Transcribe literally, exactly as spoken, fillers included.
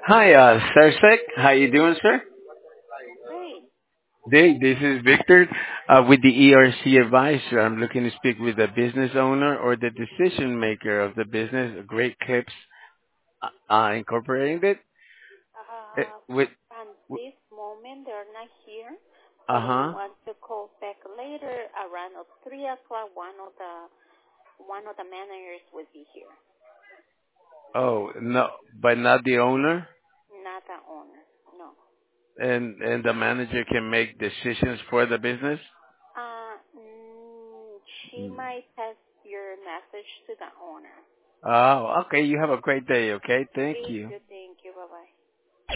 Hi, uh, Sarsek. How you doing, sir? Great. Hey, this is Victor uh, with the E R C advisor. I'm looking to speak with the business owner or the decision maker of the business, Great Clips uh, uh, Incorporated. Uh, Uh, with, at this moment, they're not here, uh but if you huh. want to call back later around of three o'clock, one of the one of the managers will be here, Oh no, but not the owner, not the owner. No. and and the manager can make decisions for the business. Uh, mm, she Mm. might pass your message to the owner. Oh, okay. You have a great day. Okay, thank Please you. do. Thank you. Bye bye.